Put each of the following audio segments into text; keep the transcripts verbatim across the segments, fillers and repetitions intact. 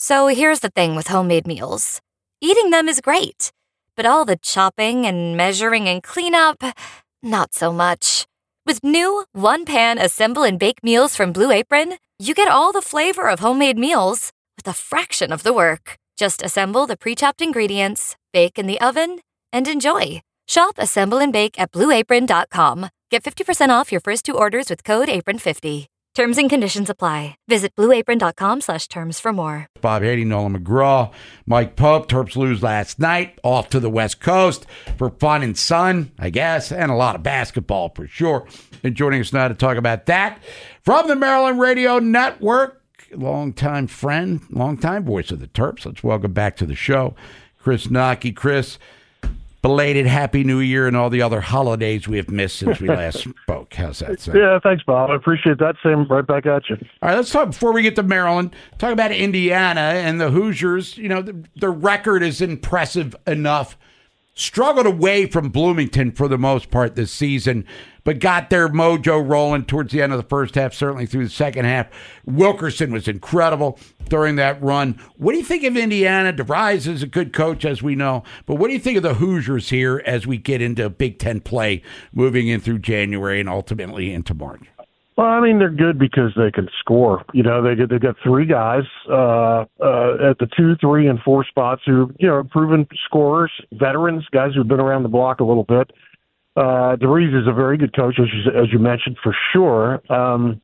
So here's the thing with homemade meals. Eating them is great, but all the chopping and measuring and cleanup, not so much. With new one-pan assemble and bake meals from Blue Apron, you get all the flavor of homemade meals with a fraction of the work. Just assemble the pre-chopped ingredients, bake in the oven, and enjoy. Shop, assemble, and bake at blue apron dot com. Get fifty percent off your first two orders with code apron fifty. Terms and conditions apply. Visit blue apron dot com slash terms for more. Bob Haiti, Nolan McGraw, Mike Pope. Terps lose last night, off to the West Coast for fun and sun, I guess, and a lot of basketball for sure. And joining us now to talk about that from the Maryland Radio Network, longtime friend, longtime voice of the Terps. Let's welcome back to the show, Chris Naki. Chris, belated Happy New Year and all the other holidays we have missed since we last spoke. How's that sound? Yeah, thanks, Bob. I appreciate that. Same right back at you. All right, let's talk, before we get to Maryland, talk about Indiana and the Hoosiers. You know, the, the record is impressive enough. Struggled away from Bloomington for the most part this season, but got their mojo rolling towards the end of the first half, certainly through the second half. Wilkerson was incredible during that run. What do you think of Indiana? DeVries is a good coach, as we know, but what do you think of the Hoosiers here as we get into Big Ten play moving in through January and ultimately into March? Well, I mean, they're good because they can score. You know, they get, they've got three guys uh, uh, at the two, three, and four spots who, you know, are proven scorers, veterans, guys who've been around the block a little bit. Uh, DeVries is a very good coach, as you, as you mentioned, for sure. Um,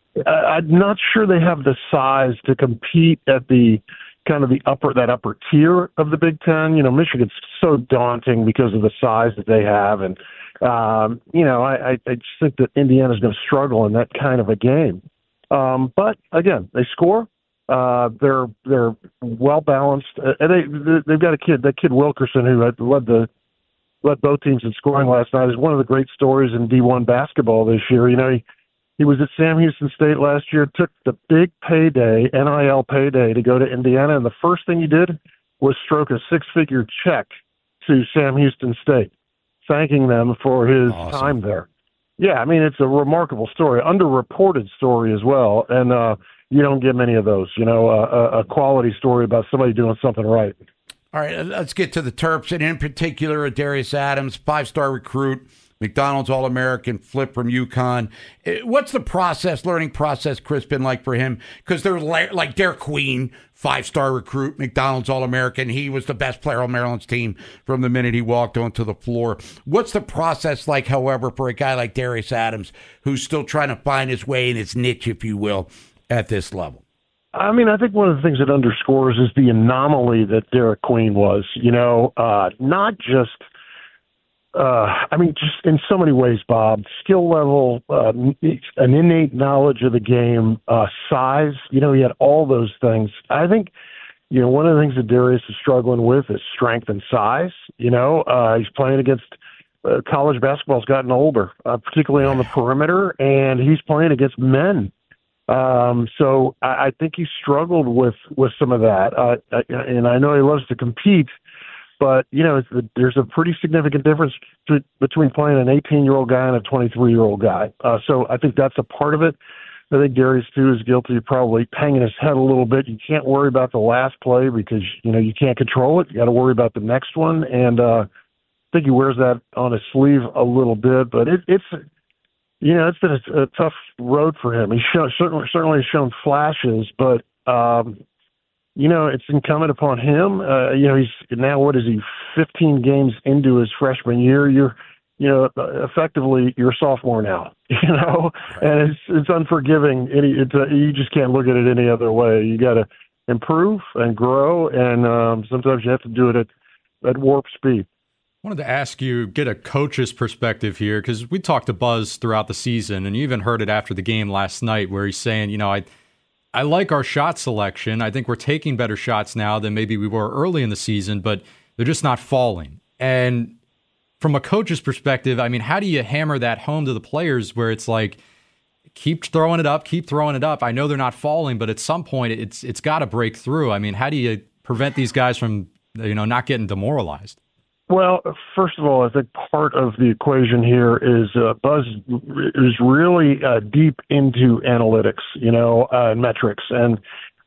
I, I'm not sure they have the size to compete at the kind of the upper that upper tier of the Big Ten. You know, Michigan's so daunting because of the size that they have, and um, you know, I, I, I just think that Indiana's going to struggle in that kind of a game. Um, but again, they score. Uh, they're they're well balanced. Uh, and they they've got a kid, that kid Wilkerson, who had led the led both teams in scoring last night. Is one of the great stories in D one basketball this year. You know, he he was at Sam Houston State last year. Took the big payday, N I L payday, to go to Indiana, and the first thing he did was stroke a six-figure check to Sam Houston State, thanking them for his awesome. time there. Yeah, I mean, it's a remarkable story, underreported story as well, and uh, you don't get many of those, you know, uh, a, a quality story about somebody doing something right. All right, let's get to the Terps, and in particular, Darius Adams, five-star recruit, McDonald's All-American, flip from UConn. What's the process, learning process, Chris, been like for him? Because there's like, like Derek Queen, five-star recruit, McDonald's All-American. He was the best player on Maryland's team from the minute he walked onto the floor. What's the process like, however, for a guy like Darius Adams, who's still trying to find his way in his niche, if you will, at this level? I mean, I think one of the things that underscores is the anomaly that Derek Queen was, you know, uh, not just, uh, I mean, just in so many ways, Bob, skill level, uh, an innate knowledge of the game, uh, size, you know, he had all those things. I think, you know, one of the things that Darius is struggling with is strength and size. You know, uh, he's playing against uh, college basketball's gotten older, uh, particularly on the perimeter, and he's playing against men. Um, so I, I think he struggled with, with some of that. Uh, and I know he loves to compete, but, you know, it's the, there's a pretty significant difference to, between playing an eighteen-year-old guy and a twenty-three-year-old guy. Uh, so I think that's a part of it. I think Darius, too, is guilty of probably hanging his head a little bit. You can't worry about the last play because, you know, you can't control it. You got to worry about the next one. And uh, I think he wears that on his sleeve a little bit. But it, it's, you know, it's been a, a tough road for him. He's shown, certainly, certainly shown flashes, but, um, you know, it's incumbent upon him. Uh, you know, he's now, what is he, fifteen games into his freshman year. You're, you know, effectively you're a sophomore now, you know, and it's it's unforgiving. Any, it's a, you just can't look at it any other way. You got to improve and grow, and um, sometimes you have to do it at, at warp speed. I wanted to ask you, get a coach's perspective here, because we talked to Buzz throughout the season, and you even heard it after the game last night where he's saying, you know, I I like our shot selection. I think we're taking better shots now than maybe we were early in the season, but they're just not falling. And from a coach's perspective, I mean, how do you hammer that home to the players where it's like, keep throwing it up, keep throwing it up. I know they're not falling, but at some point it's it's got to break through. I mean, how do you prevent these guys from, you know, not getting demoralized? Well, first of all, I think part of the equation here is uh, Buzz is really uh, deep into analytics, you know, uh, and metrics. And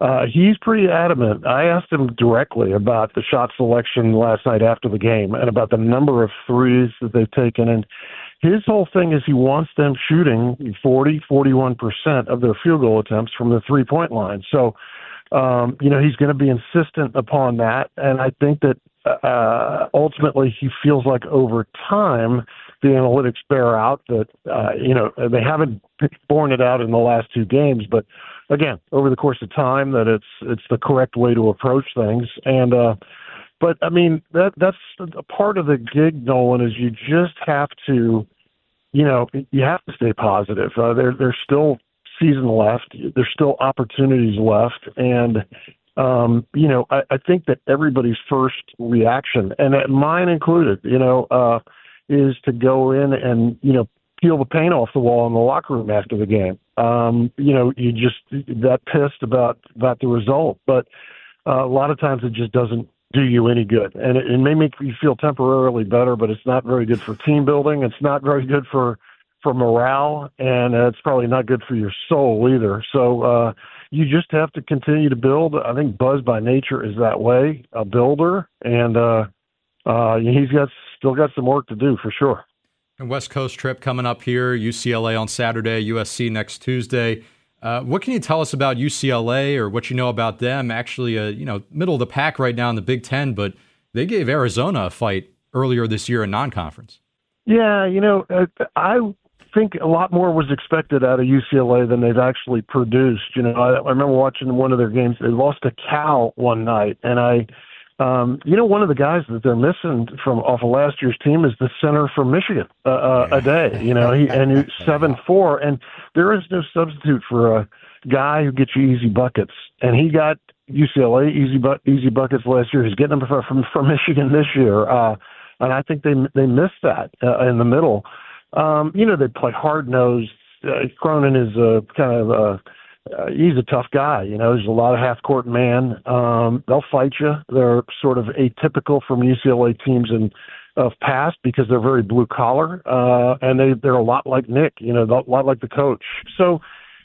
uh, he's pretty adamant. I asked him directly about the shot selection last night after the game and about the number of threes that they've taken. And his whole thing is he wants them shooting forty, forty-one percent of their field goal attempts from the three-point line. So, um, you know, he's going to be insistent upon that. And I think that uh, ultimately he feels like over time the analytics bear out that, uh, you know, they haven't borne it out in the last two games, but again, over the course of time, that it's it's the correct way to approach things. And uh, but I mean that that's a part of the gig, Nolan, is you just have to, you know, you have to stay positive. Uh, there there's still season left. There's still opportunities left, and um, you know, I, I think that everybody's first reaction, and mine included, you know, uh, is to go in and you know peel the paint off the wall in the locker room after the game. Um, you know, you just that pissed about about the result, but uh, a lot of times it just doesn't do you any good, and it, it may make you feel temporarily better, but it's not very good for team building. It's not very good for for morale, and uh, it's probably not good for your soul either. So uh, you just have to continue to build. I think Buzz by nature is that way, a builder, and uh, uh, he's got still got some work to do for sure. And West Coast trip coming up here, U C L A on Saturday, U S C next Tuesday. Uh, what can you tell us about U C L A or what you know about them? Actually, uh, you know, middle of the pack right now in the Big Ten, but they gave Arizona a fight earlier this year in non-conference. Yeah, you know, I think a lot more was expected out of U C L A than they've actually produced. You know, I, I remember watching one of their games. They lost to Cal one night, and I Um, you know, one of the guys that they're missing from off of last year's team is the center from Michigan, uh, uh, a day, you know, he, and he's seven four, and there is no substitute for a guy who gets you easy buckets. And he got U C L A easy bu- easy buckets last year. He's getting them from from, from Michigan this year, uh, and I think they they missed that uh, in the middle. Um, you know, they play hard nosed. Uh, Cronin is a kind of a Uh, he's a tough guy. You know, there's a lot of half-court man. Um, they'll fight you. They're sort of atypical from U C L A teams in of past because they're very blue-collar, uh, and they, they're a lot like Nick, you know, a lot like the coach. So,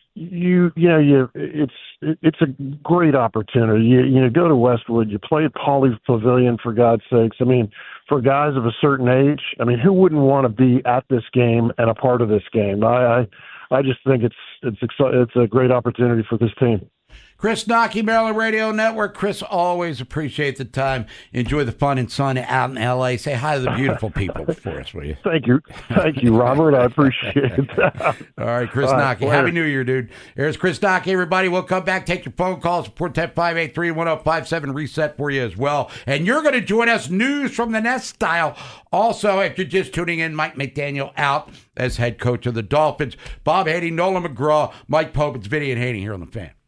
you you know, you it's it's a great opportunity. You, you know, go to Westwood. You play at Pauley Pavilion, for God's sakes. I mean, for guys of a certain age, I mean, who wouldn't want to be at this game and a part of this game? I, I I just think it's it's it's a great opportunity for this team. Chris Knoche, Maryland Radio Network. Chris, always appreciate the time. Enjoy the fun and sun out in L A. Say hi to the beautiful people for us, will you? Thank you. Thank you, Robert. I appreciate that. All right, Chris All right, Knoche. Happy New Year, dude. There's Chris Knoche, everybody. We'll come back, take your phone calls, four one zero, five eight three, one zero five seven, reset for you as well. And you're going to join us, News from the Nest style. Also, if you're just tuning in, Mike McDaniel out as head coach of the Dolphins. Bob Haney, Nolan McGraw, Mike Pope. It's Vinny and Haney here on The Fan.